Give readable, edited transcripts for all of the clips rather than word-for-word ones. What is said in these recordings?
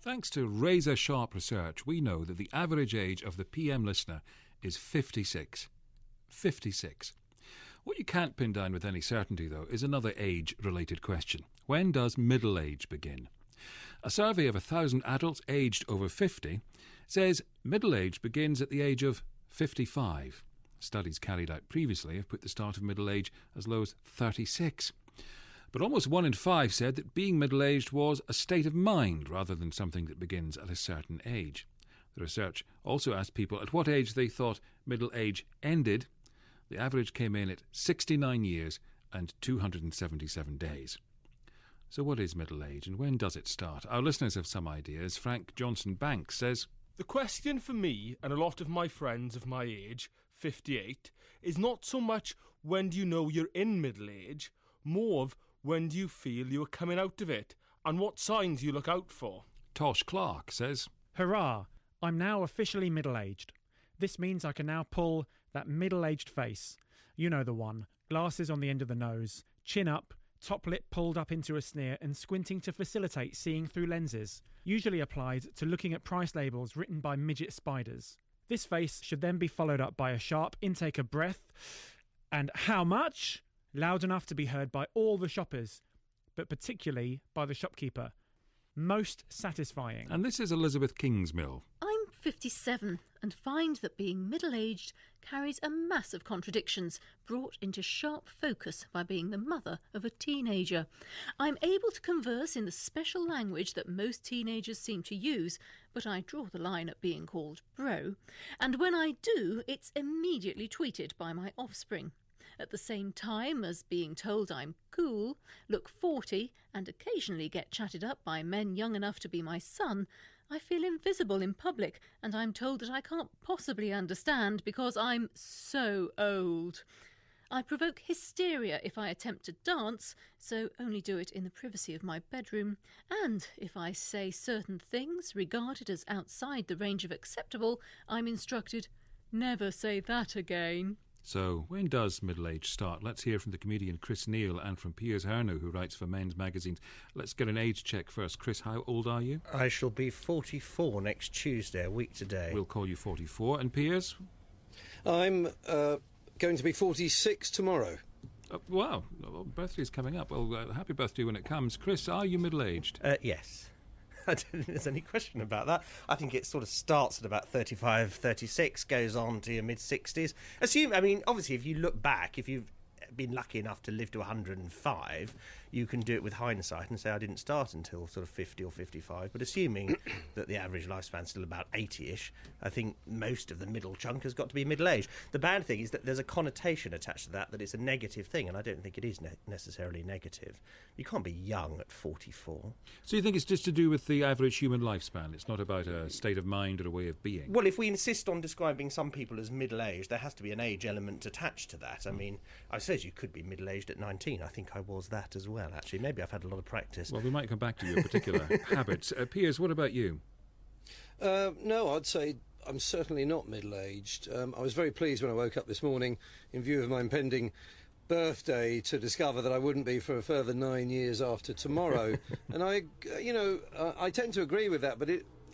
Thanks to razor-sharp research, we know that the average age of the PM listener is 56. 56. What you can't pin down with any certainty, though, is another age-related question. When does middle age begin? A survey of 1,000 adults aged over 50 says middle age begins at the age of 55. Studies carried out previously have put the start of middle age as low as 36. But almost 1 in 5 said that being middle-aged was a state of mind rather than something that begins at a certain age. The research also asked people at what age they thought middle age ended. The average came in at 69 years and 277 days. So what is middle age and when does it start? Our listeners have some ideas. Frank Johnson-Banks says, "The question for me and a lot of my friends of my age, 58, is not so much when do you know you're in middle age, more of when do you feel you are coming out of it and what signs you look out for." Tosh Clark says, "Hurrah! I'm now officially middle-aged. This means I can now pull that middle-aged face. You know the one. Glasses on the end of the nose, chin up, top lip pulled up into a sneer and squinting to facilitate seeing through lenses, usually applied to looking at price labels written by midget spiders. This face should then be followed up by a sharp intake of breath and how much? Loud enough to be heard by all the shoppers, but particularly by the shopkeeper. Most satisfying." And this is Elizabeth Kingsmill. "I'm 57 and find that being middle-aged carries a mass of contradictions brought into sharp focus by being the mother of a teenager. I'm able to converse in the special language that most teenagers seem to use, but I draw the line at being called bro, and when I do, it's immediately tweeted by my offspring. At the same time as being told I'm cool, look 40, and occasionally get chatted up by men young enough to be my son, I feel invisible in public, and I'm told that I can't possibly understand because I'm so old. I provoke hysteria if I attempt to dance, so only do it in the privacy of my bedroom, and if I say certain things regarded as outside the range of acceptable, I'm instructed, never say that again." So, when does middle age start? Let's hear from the comedian Chris Neal and from Piers Herno, who writes for men's magazines. Let's get an age check first. Chris, how old are you? I shall be 44 next Tuesday, a week today. We'll call you 44. And Piers? I'm going to be 46 tomorrow. Wow, well, birthday's coming up. Well, happy birthday when it comes. Chris, are you middle-aged? Yes. I don't think there's any question about that. I think it sort of starts at about 35, 36, goes on to your mid-60s. Obviously, if you look back, if you've been lucky enough to live to 105, you can do it with hindsight and say I didn't start until sort of 50 or 55. But assuming that the average lifespan's still about 80-ish, I think most of the middle chunk has got to be middle-aged. The bad thing is that there's a connotation attached to that it's a negative thing, and I don't think it is necessarily negative. You can't be young at 44. So you think it's just to do with the average human lifespan? It's not about a state of mind or a way of being? Well, if we insist on describing some people as middle-aged, there has to be an age element attached to that. I mean, I suppose you could be middle-aged at 19. I think I was that as well, actually. Maybe I've had a lot of practice. Well, we might come back to your particular habits. Piers, what about you? No, I'd say I'm certainly not middle-aged. I was very pleased when I woke up this morning, in view of my impending birthday, to discover that I wouldn't be for a further 9 years after tomorrow. And I tend to agree with that, but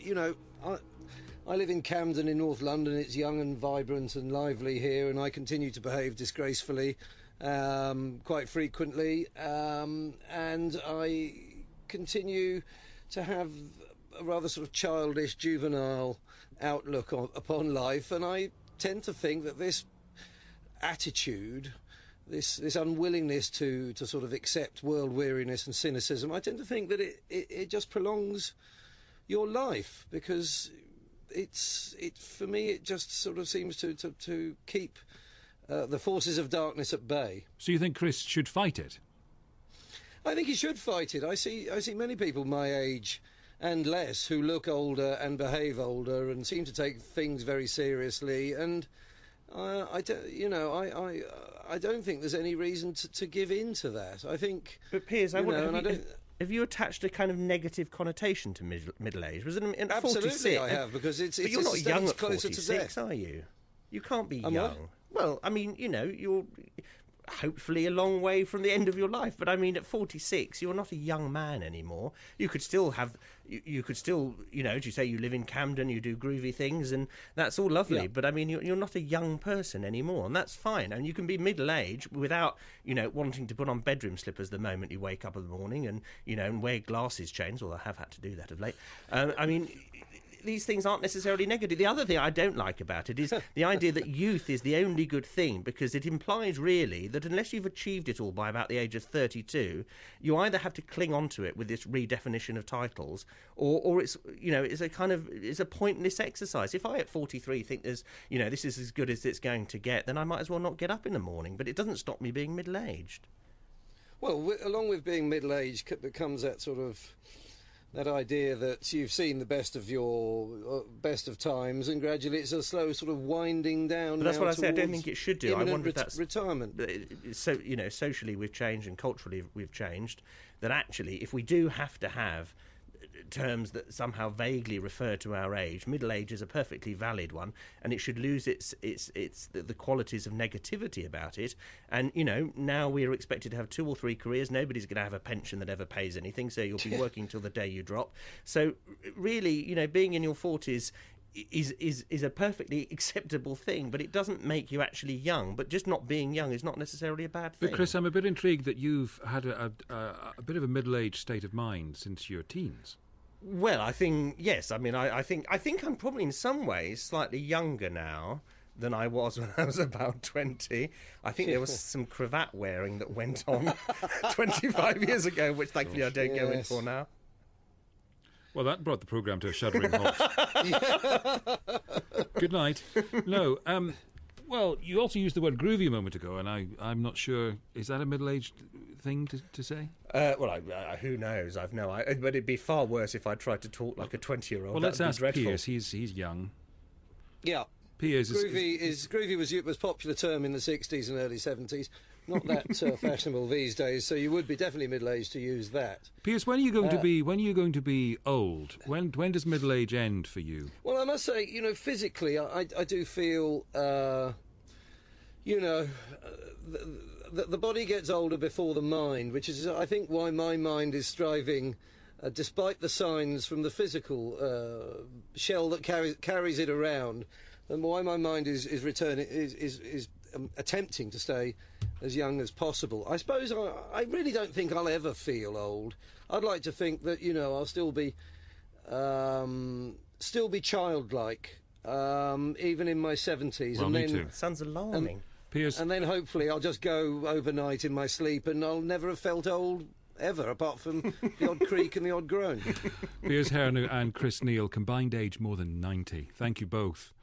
I live in Camden in North London. It's young and vibrant and lively here, and I continue to behave disgracefully quite frequently, and I continue to have a rather sort of childish, juvenile outlook upon life, and I tend to think that this attitude, this unwillingness to sort of accept world weariness and cynicism, I tend to think that it just prolongs your life, because for me it just sort of seems to keep the forces of darkness at bay. So you think Chris should fight it? I think he should fight it. I see many people my age and less who look older and behave older and seem to take things very seriously, and I don't think there's any reason to give in to that. I think. But Piers, have you attached a kind of negative connotation to middle age? Was it in absolutely 46? I have, because it's. But you're not young at closer to 46, death. are you? You can't be I'm young. what? Well, I mean, hopefully a long way from the end of your life. But I mean, at 46, you're not a young man anymore. You could still, you know, as you say, you live in Camden, you do groovy things, and that's all lovely. Yeah. But I mean, you're not a young person anymore, and that's fine. And you can be middle-aged without, you know, wanting to put on bedroom slippers the moment you wake up in the morning, and, you know, and wear glasses chains, although I have had to do that of late. I mean, these things aren't necessarily negative. The other thing I don't like about it is the idea that youth is the only good thing, because it implies really that unless you've achieved it all by about the age of 32, you either have to cling on to it with this redefinition of titles, or it's, you know, it's a pointless exercise. If I at 43 think there's, you know, this is as good as it's going to get, then I might as well not get up in the morning. But it doesn't stop me being middle-aged. Well, along with being middle-aged becomes that sort of that idea that you've seen the best of your best of times, and gradually it's a slow sort of winding down. But that's now what I say. I don't towards think it should do. I imminent wonder if that's retirement. So, you know, socially we've changed and culturally we've changed. That actually, if we do have to have terms that somehow vaguely refer to our age, middle age is a perfectly valid one, and it should lose the qualities of negativity about it. And, you know, now we're expected to have 2 or 3 careers. Nobody's going to have a pension that ever pays anything, so you'll be working till the day you drop. So really, you know, being in your 40s is a perfectly acceptable thing, but it doesn't make you actually young. But just not being young is not necessarily a bad thing. But Chris, I'm a bit intrigued that you've had a bit of a middle-aged state of mind since your teens. Well, I think, yes. I mean, I think I'm probably in some ways slightly younger now than I was when I was about 20. I think there was some cravat wearing that went on 25 years ago, which thankfully I don't go in for now. Well, that brought the programme to a shuddering halt. Good night. No, well, you also used the word groovy a moment ago, and I'm not sure, is that a middle-aged thing to say? Well, who knows? I've no idea. But it'd be far worse if I tried to talk like a 20-year-old. Well, let's ask Piers. He's young. Yeah. Piers groovy was a popular term in the 60s and early 70s. Not that fashionable these days, so you would be definitely middle-aged to use that. Piers, when are you going to be old? When does middle age end for you? Well, I must say, you know, physically, I do feel, you know, the body gets older before the mind, which is, I think, why my mind is striving, despite the signs from the physical shell that carries it around, and why my mind is attempting to stay as young as possible. I suppose I really don't think I'll ever feel old. I'd like to think that, you know, I'll still be childlike, even in my 70s. Well, and me then, too. Sounds alarming. Piers, and then hopefully I'll just go overnight in my sleep, and I'll never have felt old ever, apart from the odd creak and the odd groan. Piers Hernu and Chris Neal, combined age more than 90. Thank you both.